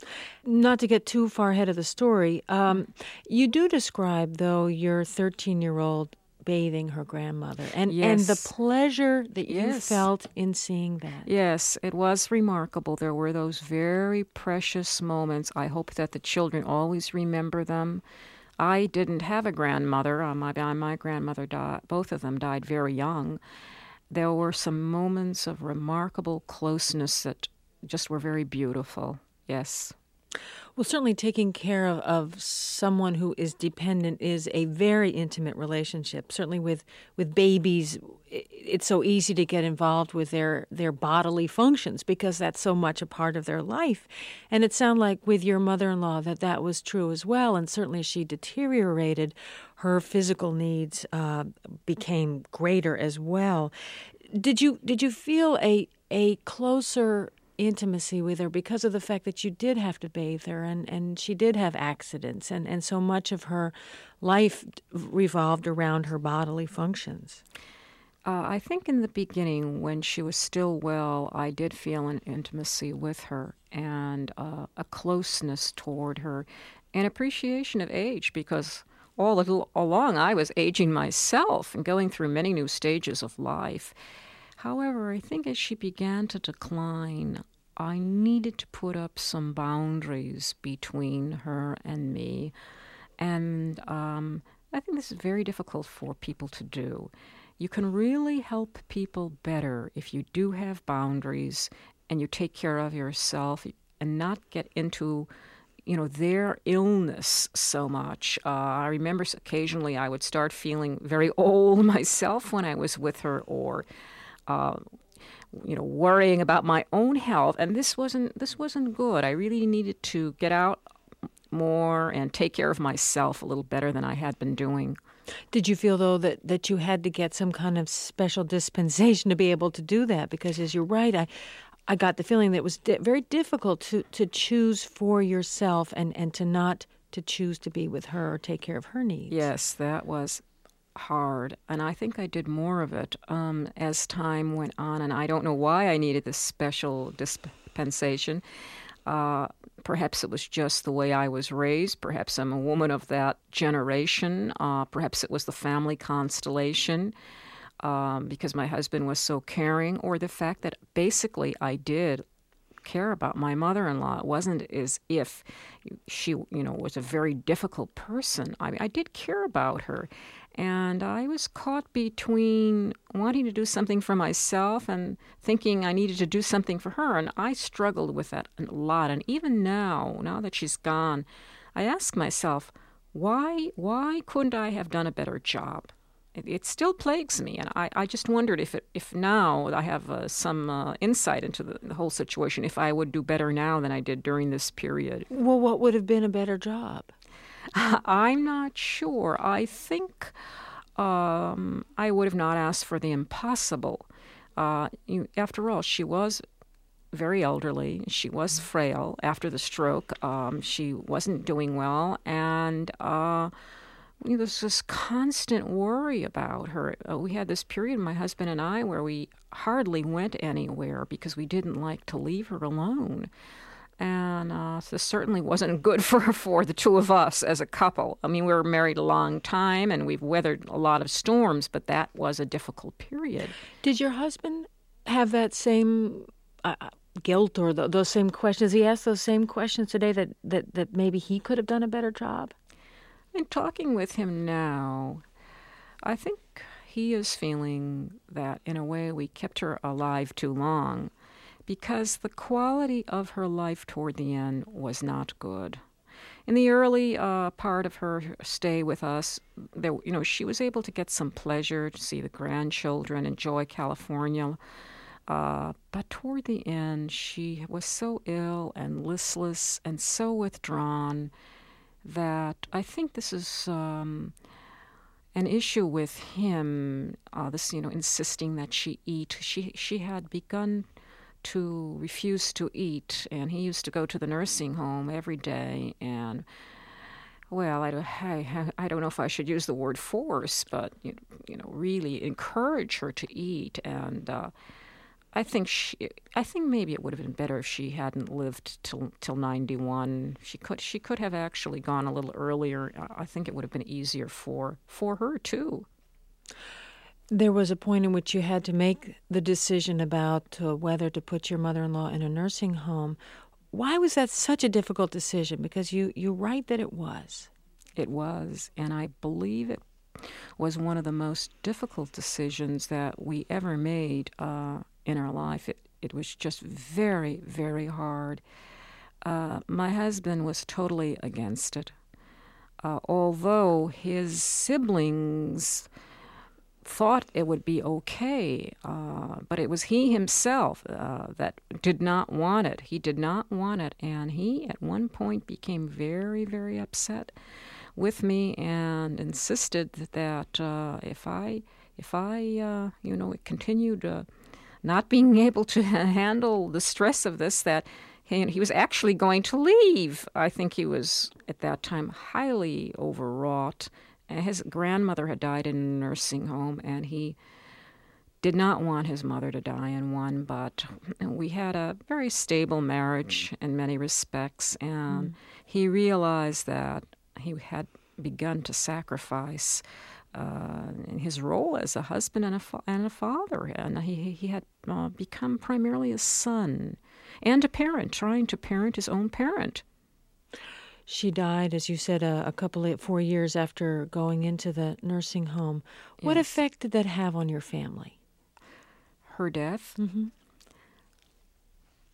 Not to get too far ahead of the story, um, you do describe, though, your thirteen-year-old bathing her grandmother, and yes. and the pleasure that you yes. felt in seeing that. Yes, it was remarkable. There were those very precious moments. I hope that the children always remember them. I didn't have a grandmother. Uh, my, my grandmother died. Both of them died very young. There were some moments of remarkable closeness that just were very beautiful. Yes. Well, certainly taking care of, of someone who is dependent is a very intimate relationship. Certainly with, with babies, it's so easy to get involved with their, their bodily functions because that's so much a part of their life. And it sounded like with your mother-in-law that that was true as well. And certainly as she deteriorated, her physical needs uh, became greater as well. Did you did you feel a a closer intimacy with her because of the fact that you did have to bathe her and, and she did have accidents and, and so much of her life revolved around her bodily functions? Uh, I think in the beginning, when she was still well, I did feel an intimacy with her and uh, a closeness toward her, an appreciation of age, because all along I was aging myself and going through many new stages of life. However, I think as she began to decline, I needed to put up some boundaries between her and me. And um, I think this is very difficult for people to do. You can really help people better if you do have boundaries and you take care of yourself and not get into, you know, their illness so much. Uh, I remember occasionally I would start feeling very old myself when I was with her, or, uh, you know, worrying about my own health, and this wasn't this wasn't good. I really needed to get out more and take care of myself a little better than I had been doing. Did you feel, though, that, that you had to get some kind of special dispensation to be able to do that? Because, as you're right, I I got the feeling that it was di- very difficult to, to choose for yourself and, and to not to choose to be with her or take care of her needs. Yes, that was hard, and I think I did more of it um, as time went on, and I don't know why I needed this special dispensation. Uh, perhaps it was just the way I was raised. Perhaps I'm a woman of that generation. Uh, perhaps it was the family constellation, um, because my husband was so caring, or the fact that basically I did care about my mother-in-law. It wasn't as if she, you know, was a very difficult person. I mean, I did care about her. And I was caught between wanting to do something for myself and thinking I needed to do something for her. And I struggled with that a lot. And even now, now that she's gone, I ask myself, why why couldn't I have done a better job? It, it still plagues me. And I, I just wondered if it, if now I have uh, some uh, insight into the, the whole situation, if I would do better now than I did during this period. Well, what would have been a better job? I'm not sure. I think um, I would have not asked for the impossible. Uh, you, after all, she was very elderly. She was frail after the stroke. Um, she wasn't doing well, and uh, you know, there's this constant worry about her. Uh, we had this period, my husband and I, where we hardly went anywhere because we didn't like to leave her alone. And uh, this certainly wasn't good for for the two of us as a couple. I mean, we were married a long time, and we've weathered a lot of storms, but that was a difficult period. Did your husband have that same uh, guilt or th- those same questions? He asked those same questions today that, that, that maybe he could have done a better job? In talking with him now, I think he is feeling that, in a way, we kept her alive too long, because the quality of her life toward the end was not good. In the early uh, part of her stay with us, there, you know, she was able to get some pleasure, to see the grandchildren, enjoy California. Uh, but toward the end, she was so ill and listless and so withdrawn that I think this is um, an issue with him. Uh, this, you know, insisting that she eat. She she had begun to refuse to eat, and he used to go to the nursing home every day, and well, I don't, I, I don't know if I should use the word force, but you, you know, really encourage her to eat. And uh, I think she, I think maybe it would have been better if she hadn't lived till till ninety-one. She could she could have actually gone a little earlier. I think it would have been easier for for her too. There was a point in which you had to make the decision about uh, whether to put your mother-in-law in a nursing home. Why was that such a difficult decision? Because you, you're right that it was. It was, and I believe it was one of the most difficult decisions that we ever made uh, in our life. It, it was just very, very hard. Uh, my husband was totally against it. Uh, although his siblings thought it would be okay, uh, but it was he himself uh, that did not want it. He did not want it, and he at one point became very, very upset with me and insisted that uh, if I, if I, uh, you know, continued uh, not being able to handle the stress of this, that he, he was actually going to leave. I think he was at that time highly overwrought. His grandmother had died in a nursing home, and he did not want his mother to die in one, but we had a very stable marriage in many respects, and mm. he realized that he had begun to sacrifice uh, his role as a husband and a, fa- and a father, and he, he had uh, become primarily a son and a parent, trying to parent his own parent. She died, as you said, a, a couple of four years after going into the nursing home. What Yes. effect did that have on your family? Her death? Mm-hmm.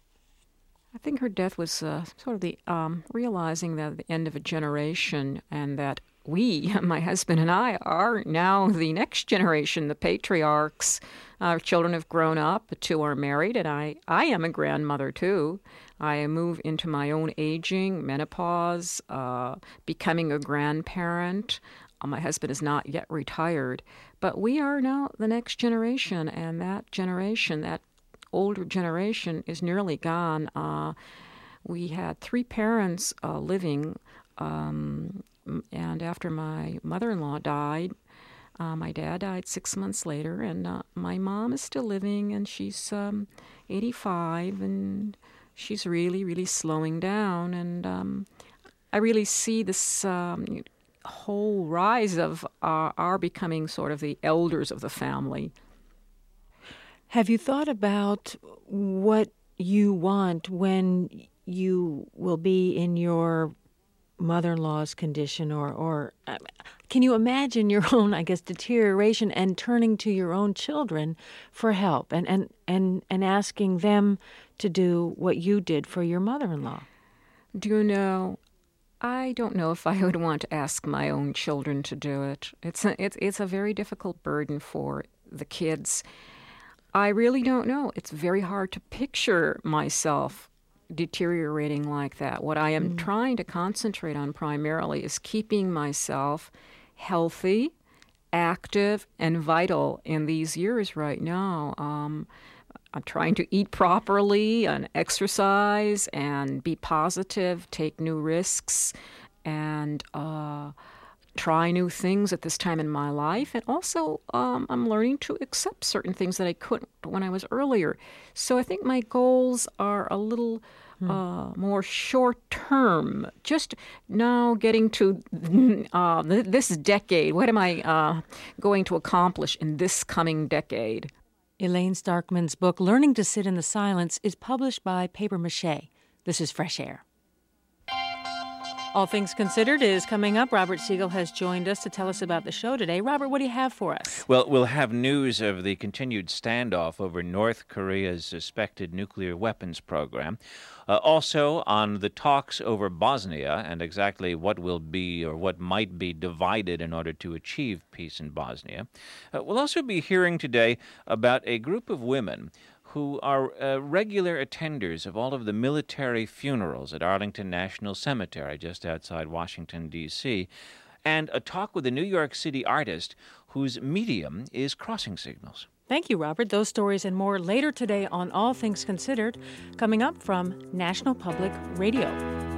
I think her death was uh, sort of the um, realizing that the end of a generation, and that we, my husband and I, are now the next generation, the patriarchs. Our children have grown up, the two are married, and I, I am a grandmother too. I move into my own aging, menopause, uh, becoming a grandparent. Uh, my husband is not yet retired, but we are now the next generation, and that generation, that older generation, is nearly gone. Uh, we had three parents uh, living, um, and after my mother-in-law died, uh, my dad died six months later, and uh, my mom is still living, and she's um, eighty-five, and she's really, really slowing down, and um, I really see this um, whole rise of uh, our becoming sort of the elders of the family. Have you thought about what you want when you will be in your mother-in-law's condition, or, or uh, can you imagine your own, I guess, deterioration and turning to your own children for help and, and, and, and asking them to do what you did for your mother-in-law? Do you know, I don't know if I would want to ask my own children to do it. It's a, it's, it's a very difficult burden for the kids. I really don't know. It's very hard to picture myself deteriorating like that. What I am mm. trying to concentrate on primarily is keeping myself healthy, active, and vital in these years right now. Um, I'm trying to eat properly and exercise and be positive, take new risks, and uh, try new things at this time in my life. And also, um, I'm learning to accept certain things that I couldn't when I was earlier. So I think my goals are a little hmm. uh, more short-term. Just now getting to uh, this decade. What am I uh, going to accomplish in this coming decade? Elaine Starkman's book, Learning to Sit in the Silence, is published by Paper Mache. This is Fresh Air. All Things Considered is coming up. Robert Siegel has joined us to tell us about the show today. Robert, what do you have for us? Well, we'll have news of the continued standoff over North Korea's suspected nuclear weapons program. Uh, also, on the talks over Bosnia and exactly what will be or what might be divided in order to achieve peace in Bosnia. Uh, we'll also be hearing today about a group of women who are uh, regular attenders of all of the military funerals at Arlington National Cemetery just outside Washington, D C, and a talk with a New York City artist whose medium is crossing signals. Thank you, Robert. Those stories and more later today on All Things Considered, coming up from National Public Radio.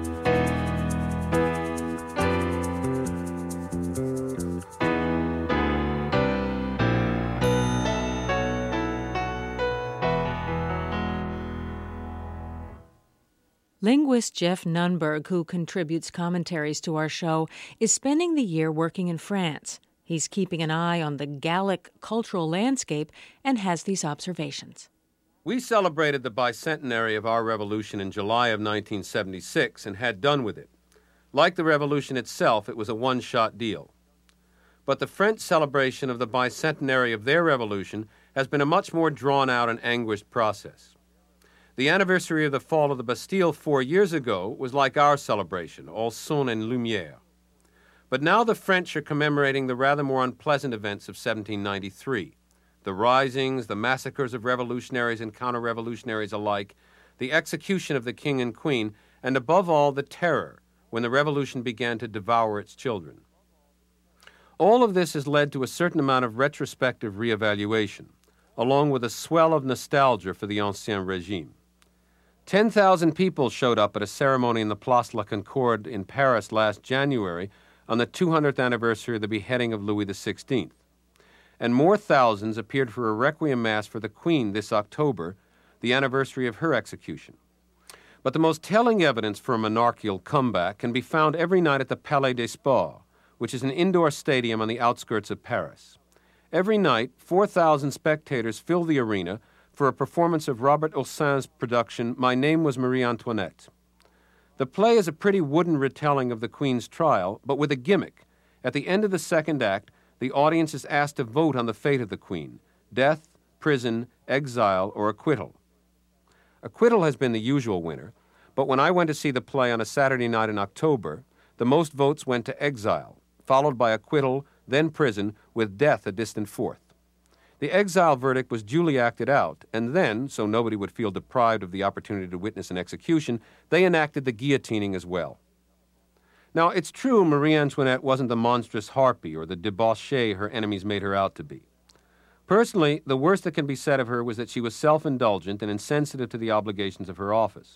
Linguist Jeff Nunberg, who contributes commentaries to our show, is spending the year working in France. He's keeping an eye on the Gallic cultural landscape and has these observations. We celebrated the bicentenary of our revolution in July of nineteen seventy-six and had done with it. Like the revolution itself, it was a one-shot deal. But the French celebration of the bicentenary of their revolution has been a much more drawn-out and anguished process. The anniversary of the fall of the Bastille four years ago was like our celebration, all son and lumière. But now the French are commemorating the rather more unpleasant events of seventeen ninety-three. The risings, the massacres of revolutionaries and counter-revolutionaries alike, the execution of the king and queen, and above all, the terror when the revolution began to devour its children. All of this has led to a certain amount of retrospective reevaluation, along with a swell of nostalgia for the Ancien Régime. Ten thousand people showed up at a ceremony in the Place La Concorde in Paris last January on the two hundredth anniversary of the beheading of Louis the sixteenth. And more thousands appeared for a requiem mass for the Queen this October, the anniversary of her execution. But the most telling evidence for a monarchical comeback can be found every night at the Palais des Sports, which is an indoor stadium on the outskirts of Paris. Every night, four thousand spectators fill the arena for a performance of Robert Hossein production, My Name Was Marie Antoinette. The play is a pretty wooden retelling of the Queen's trial, but with a gimmick. At the end of the second act, the audience is asked to vote on the fate of the Queen: death, prison, exile, or acquittal. Acquittal has been the usual winner, But when I went to see the play on a Saturday night in October, the most votes went to exile, followed by acquittal, then prison, with death a distant fourth. The exile verdict was duly acted out, and then, so nobody would feel deprived of the opportunity to witness an execution, they enacted the guillotining as well. Now, it's true Marie Antoinette wasn't the monstrous harpy or the debauchee her enemies made her out to be. Personally, the worst that can be said of her was that she was self-indulgent and insensitive to the obligations of her office.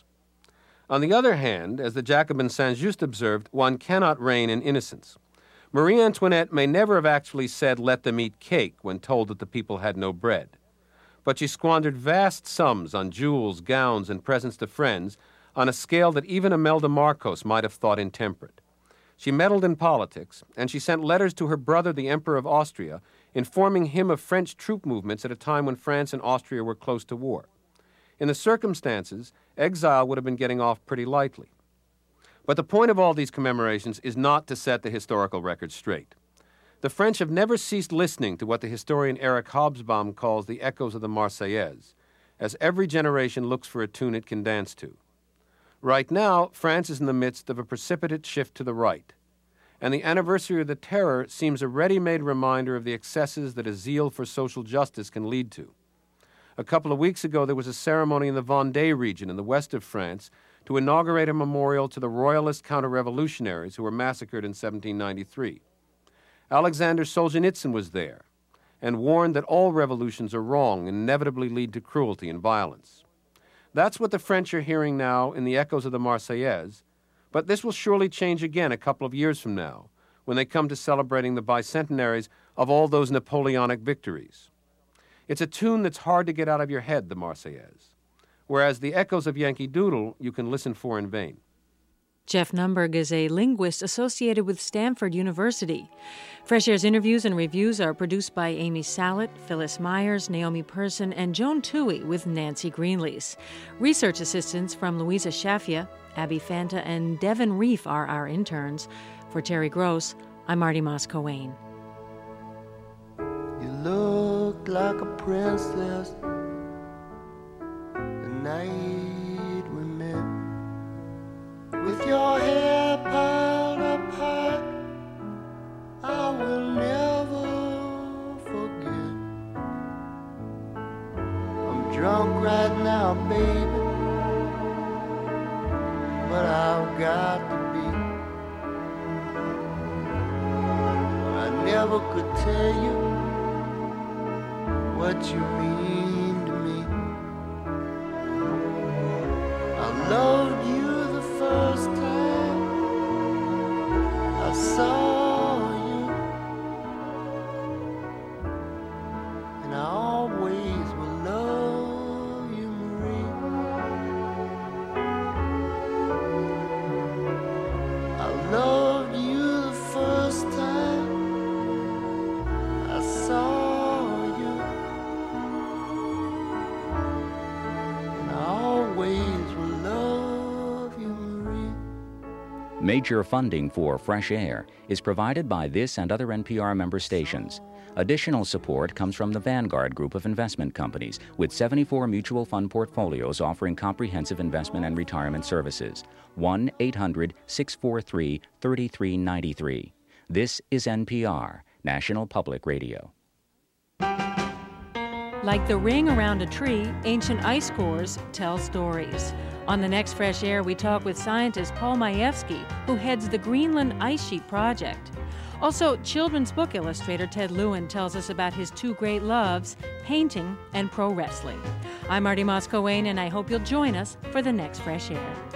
On the other hand, as the Jacobin Saint-Just observed, one cannot reign in innocence. Marie Antoinette may never have actually said, "Let them eat cake," when told that the people had no bread. But she squandered vast sums on jewels, gowns, and presents to friends on a scale that even Imelda Marcos might have thought intemperate. She meddled in politics, and she sent letters to her brother, the Emperor of Austria, informing him of French troop movements at a time when France and Austria were close to war. In the circumstances, exile would have been getting off pretty lightly. But the point of all these commemorations is not to set the historical record straight. The French have never ceased listening to what the historian Eric Hobsbawm calls the echoes of the Marseillaise, as every generation looks for a tune it can dance to. Right now, France is in the midst of a precipitate shift to the right, and the anniversary of the Terror seems a ready-made reminder of the excesses that a zeal for social justice can lead to. A couple of weeks ago, there was a ceremony in the Vendée region in the west of France to inaugurate a memorial to the royalist counter-revolutionaries who were massacred in seventeen ninety-three. Alexander Solzhenitsyn was there and warned that all revolutions are wrong and inevitably lead to cruelty and violence. That's what the French are hearing now in the echoes of the Marseillaise, but this will surely change again a couple of years from now when they come to celebrating the bicentenaries of all those Napoleonic victories. It's a tune that's hard to get out of your head, the Marseillaise, whereas the echoes of Yankee Doodle you can listen for in vain. Jeff Nunberg is a linguist associated with Stanford University. Fresh Air's interviews and reviews are produced by Amy Sallet, Phyllis Myers, Naomi Person, and Joan Toohey with Nancy Greenlease. Research assistants from Louisa Shafia, Abby Fanta, and Devin Reef are our interns. For Terry Gross, I'm Marty Moss-Coane. You looked like a princess the night we met, with your hair piled up high. I will never forget. I'm drunk right now, baby, but I've got to be. I never could tell you what you mean to me. I loved you the first time I saw you, and I always will love you, Marie. I loved you the first time I saw Major funding for Fresh Air is provided by this and other N P R member stations. Additional support comes from the Vanguard Group of investment companies, with seventy-four mutual fund portfolios offering comprehensive investment and retirement services. one eight hundred six four three three three nine three. This is N P R, National Public Radio. Like the ring around a tree, ancient ice cores tell stories. On the next Fresh Air, we talk with scientist Paul Majewski, who heads the Greenland Ice Sheet Project. Also, children's book illustrator Ted Lewin tells us about his two great loves, painting and pro wrestling. I'm Marty Moss-Coane, and I hope you'll join us for the next Fresh Air.